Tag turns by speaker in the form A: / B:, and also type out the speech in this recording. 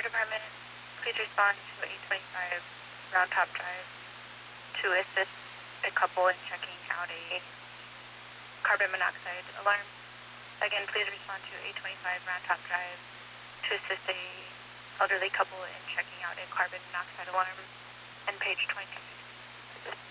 A: Fire Department, please respond to 825 Round Top Drive to assist a couple in checking out a carbon monoxide alarm. Again, please respond to 825 Round Top Drive to assist a elderly couple in checking out a carbon monoxide alarm, and page 22.